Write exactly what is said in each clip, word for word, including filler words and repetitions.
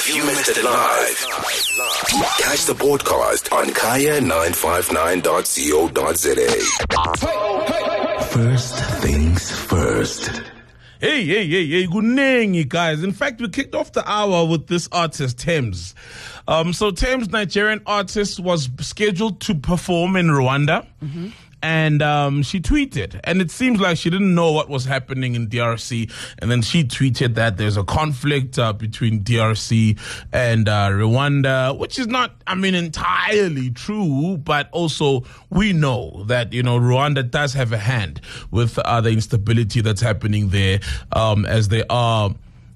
If you missed it live, catch the podcast on kaya nine five nine dot co dot za. First things first. Hey, hey, hey, hey, good guys. In fact, we kicked off the hour with this artist, Tems. Um, so Tems, Nigerian artist, was scheduled to perform in Rwanda. Mm-hmm. And um, she tweeted, and it seems like she didn't know what was happening in D R C. And then she tweeted that there's a conflict uh, between D R C and uh, Rwanda, which is not, I mean, entirely true. But also, we know that, you know, Rwanda does have a hand with uh, the instability that's happening there, um, as they are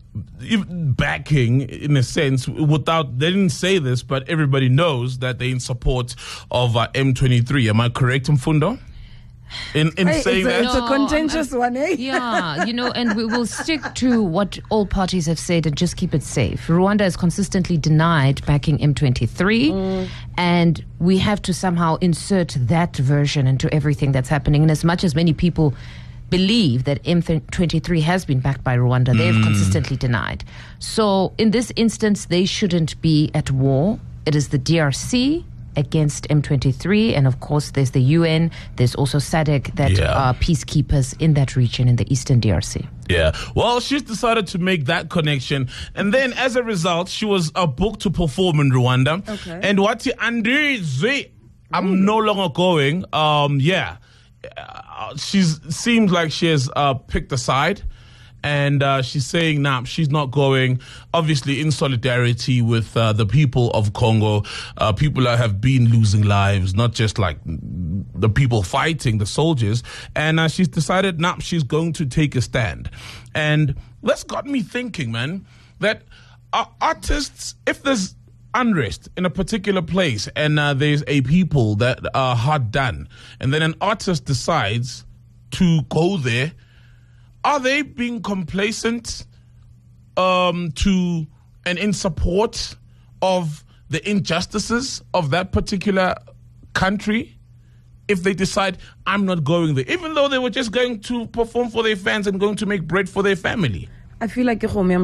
backing, in a sense, without, they didn't say this, but everybody knows that they're in support of uh, M twenty-three. Am I correct, Mfundo? In, in hey, saying it's a, that? It's a contentious no, one, eh? Yeah, you know, and we will stick to what all parties have said and just keep it safe. Rwanda has consistently denied backing M twenty-three, mm. and we have to somehow insert that version into everything that's happening. And as much as many people believe that M twenty-three has been backed by Rwanda, they've mm. consistently denied. So in this instance, they shouldn't be at war. It is the D R C against M twenty-three, and of course there's the U N, there's also S A D C that yeah. are peacekeepers in that region in the eastern D R C. Yeah, well, she's decided to make that connection, and then as a result, she was uh, booked to perform in Rwanda. Okay. And what Andrew, I'm no longer going. Um, yeah. Uh, she seems like she has uh, picked a side, and uh, she's saying, nah, she's not going, obviously in solidarity with uh, the people of Congo, uh, people that have been losing lives, not just like the people fighting, the soldiers, and uh, she's decided, nah, she's going to take a stand. And that's got me thinking, man, that uh, artists, if there's unrest in a particular place and uh, there's a people that are hard done, and then an artist decides to go there, are they being complacent um, to and in support of the injustices of that particular country if they decide, I'm not going there, even though they were just going to perform for their fans and going to make bread for their family? I feel like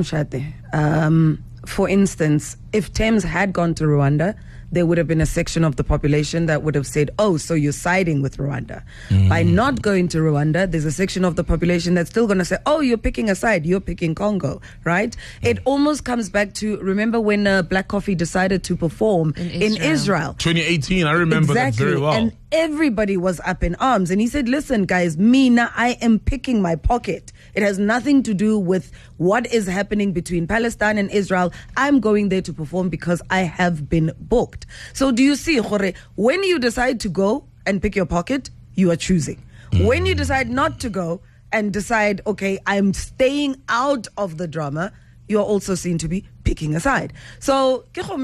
um for instance, if Tems had gone to Rwanda, there would have been a section of the population that would have said, oh, so you're siding with Rwanda. Mm. By not going to Rwanda, there's a section of the population that's still going to say, oh, you're picking a side, you're picking Congo, right? Mm. It almost comes back to, remember when uh, Black Coffee decided to perform in Israel? In Israel. twenty eighteen, I remember exactly. that very well. And everybody was up in arms. And he said, listen, guys, me, now I am picking my pocket. It has nothing to do with what is happening between Palestine and Israel. I'm going there to perform because I have been booked. So do you see, Jorge, when you decide to go and pick your pocket, you are choosing. Mm. When you decide not to go and decide, okay, I'm staying out of the drama, you're also seen to be picking a side. So,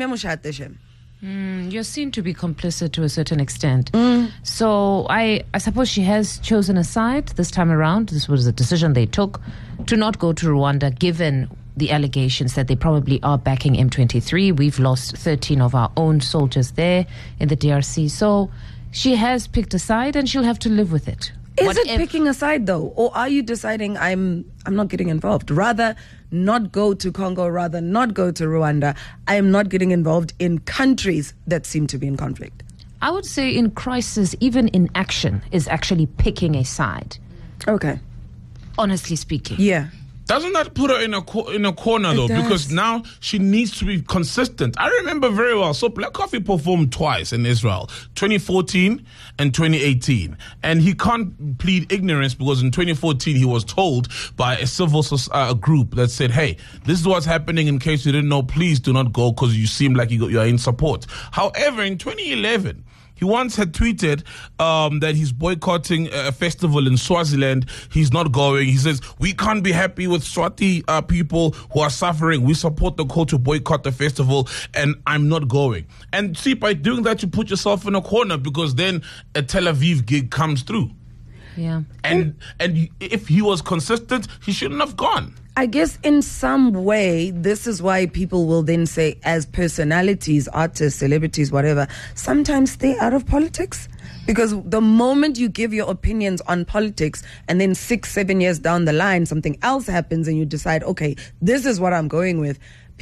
Mm, you're seen to be complicit to a certain extent. Mm. So I, I suppose she has chosen a side this time around. This was a decision they took to not go to Rwanda, given the allegations that they probably are backing M twenty-three. We've lost thirteen of our own soldiers there in the D R C. So she has picked a side, and she'll have to live with it. Is what it if- picking a side, though? Or are you deciding I'm I'm not getting involved? Rather not go to Congo, rather not go to Rwanda. I am not getting involved in countries that seem to be in conflict. I would say in crisis, even in action, is actually picking a side. Okay. Honestly speaking. Yeah. Doesn't that put her in a co- in a corner, though? Because now she needs to be consistent. I remember very well. So Black Coffee performed twice in Israel, twenty fourteen and twenty eighteen. And he can't plead ignorance because in twenty fourteen he was told by a civil uh, group that said, hey, this is what's happening. In case you didn't know, please do not go because you seem like you are in support. However, in twenty eleven... he once had tweeted um, that he's boycotting a festival in Swaziland. He's not going. He says, we can't be happy with Swati uh, people who are suffering. We support the call to boycott the festival, and I'm not going. And see, by doing that, you put yourself in a corner because then a Tel Aviv gig comes through. Yeah. And and if he was consistent, he shouldn't have gone. I guess in some way, this is why people will then say, as personalities, artists, celebrities, whatever, sometimes stay out of politics. Because the moment you give your opinions on politics and then six, seven years down the line, something else happens and you decide, okay, this is what I'm going with,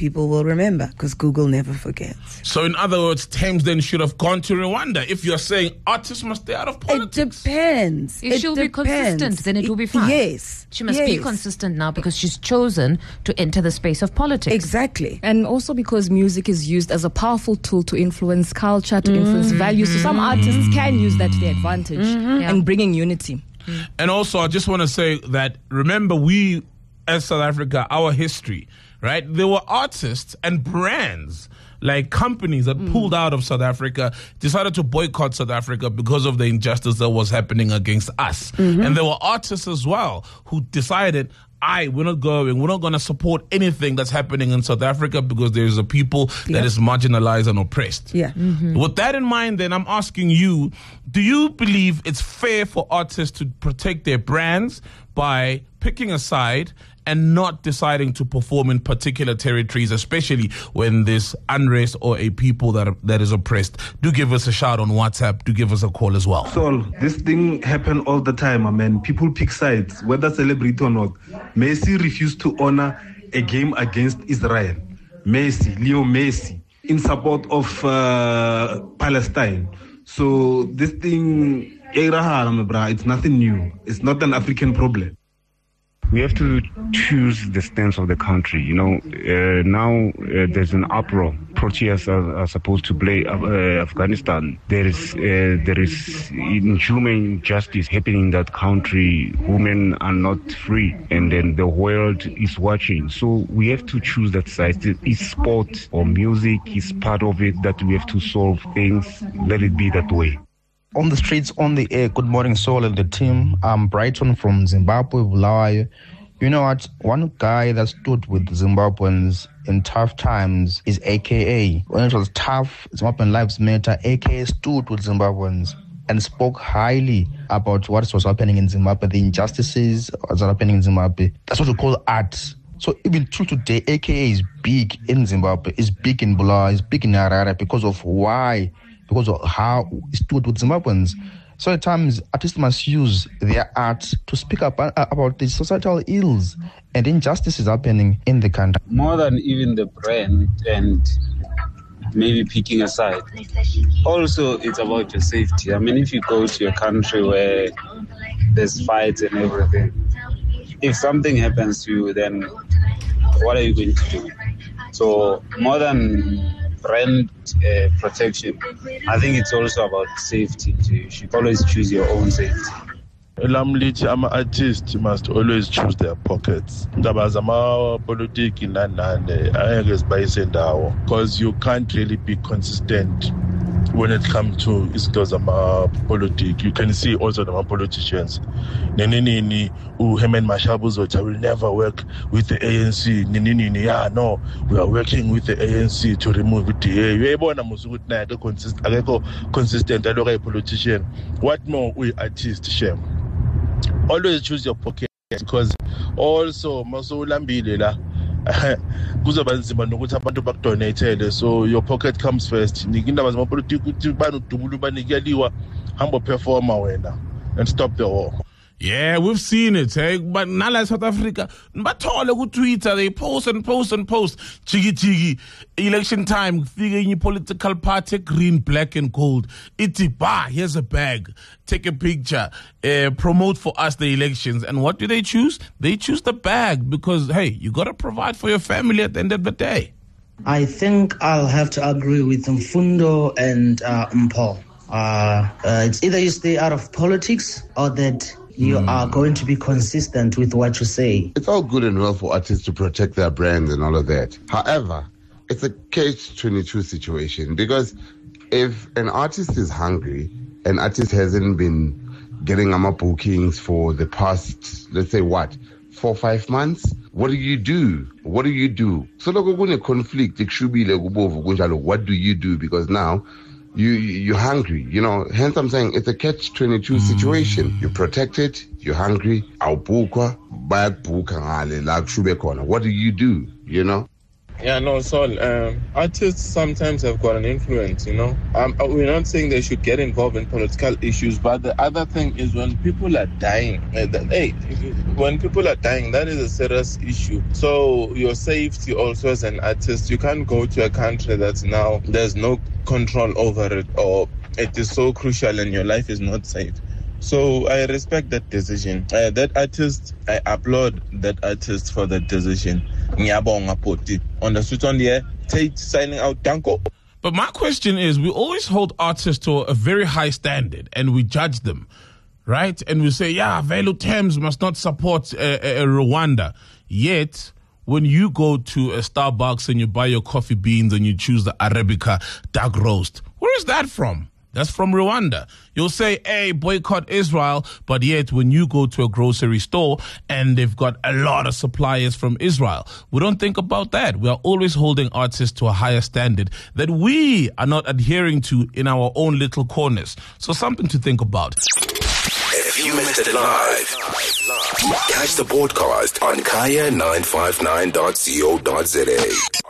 people will remember because Google never forgets. So, in other words, Thames then should have gone to Rwanda. If you're saying artists must stay out of politics, it depends. If it she'll depends. be consistent, then it will be fine. Yes, she must yes. be consistent now because she's chosen to enter the space of politics. Exactly, and also because music is used as a powerful tool to influence culture, to influence Mm-hmm. values. So some artists can use that to their advantage Mm-hmm. and bringing unity. And also, I just want to say that, remember, we, as South Africa, our history, right? There were artists and brands, like companies that mm. pulled out of South Africa, decided to boycott South Africa because of the injustice that was happening against us. Mm-hmm. And there were artists as well who decided, I, we're not going, we're not going to support anything that's happening in South Africa because there's a people yeah. that is marginalized and oppressed. Yeah. Mm-hmm. With that in mind, then I'm asking you, do you believe it's fair for artists to protect their brands by picking a side and not deciding to perform in particular territories, especially when there's unrest or a people that are, that is oppressed? Do give us a shout on WhatsApp. Do give us a call as well. So this thing happen all the time, I mean. People pick sides, whether celebrity or not. Messi refused to honor a game against Israel. Messi, Leo Messi, in support of uh, Palestine. So this thing, it's nothing new. It's not an African problem. We have to choose the stance of the country. You know, uh, now uh, there's an uproar. Proteas are, are supposed to play uh, Afghanistan. There is uh, there is inhuman justice happening in that country. Women are not free, and then the world is watching. So we have to choose that side. Is sport or music is part of it that we have to solve things. Let it be that way. On the streets, on the air, good morning, Soul and the team. I'm Brighton from Zimbabwe, Bulawayo. You know what? One guy that stood with Zimbabweans in tough times is A K A. When it was tough, Zimbabwean Lives Matter, A K A stood with Zimbabweans and spoke highly about what was happening in Zimbabwe, the injustices that are happening in Zimbabwe. That's what we call art. So even till today, A K A is big in Zimbabwe, is big in Bulawayo, is big in Harare because of why, because of how it stood with Zimbabweans. So at times, artists must use their art to speak up uh, about the societal ills and injustices happening in the country. More than even the brand and maybe picking a side. Also, it's about your safety. I mean, if you go to a country where there's fights and everything, if something happens to you, then what are you going to do? So more than brand uh, protection, I think it's also about safety too. You should always choose your own safety. Lamlichi, I'm an artist, you must always choose their pockets. Because you can't really be consistent when it comes to issues of politics. You can see also the politicians. Nenini, who Hemen Mashabuzo will never work with the A N C. Nenini, yeah, no, we are working with the A N C to remove it. You are consistent, I a politician. What more we artists shame? Always choose your pocket because also masolambile kuzoba nzima nokuthi abantu bakudonatele, so your pocket comes first. Nikindaba zamapolitiki ukuthi banudubula banikeliwa hambo performer wena and stop the war. Yeah, we've seen it, eh? But now like South Africa, but all good Twitter, they post and post and post. Chigi chigi, election time, figure in your political party, green, black and gold. It's bah, here's a bag. Take a picture, uh, promote for us the elections. And what do they choose? They choose the bag because, hey, you got to provide for your family at the end of the day. I think I'll have to agree with Mfundo and uh, Mpho. Uh, uh, it's either you stay out of politics or that you mm. are going to be consistent with what you say. It's all good and well for artists to protect their brands and all of that. However, it's a catch twenty-two situation because if an artist is hungry, an artist hasn't been getting ama bookings for the past, let's say what, four, five months, what do you do? What do you do? So look, when a conflict, what do you do? Because now You, you're hungry, you know, hence I'm saying it's a catch twenty-two mm. situation. You're protected, you're hungry, what do you do, you know? Yeah, no, Saul, um, artists sometimes have got an influence, you know. Um, we're not saying they should get involved in political issues, but the other thing is when people are dying, uh, that, hey, when people are dying, that is a serious issue. So your safety also as an artist, you can't go to a country that's now, there's no control over it, or it is so crucial and your life is not safe. So I respect that decision. Uh, that artist, I applaud that artist for that decision. Ngiyabonga Poti. On the street on the air, Tate signing out Danko. But my question is, we always hold artists to a very high standard and we judge them, right? And we say, yeah, Velo Thames must not support uh, uh, Rwanda. Yet, when you go to a Starbucks and you buy your coffee beans and you choose the Arabica dark roast, where is that from? That's from Rwanda. You'll say, hey, boycott Israel, but yet when you go to a grocery store and they've got a lot of suppliers from Israel, we don't think about that. We are always holding artists to a higher standard that we are not adhering to in our own little corners. So something to think about. If you missed it live, catch the podcast on kaya nine five nine dot co dot za.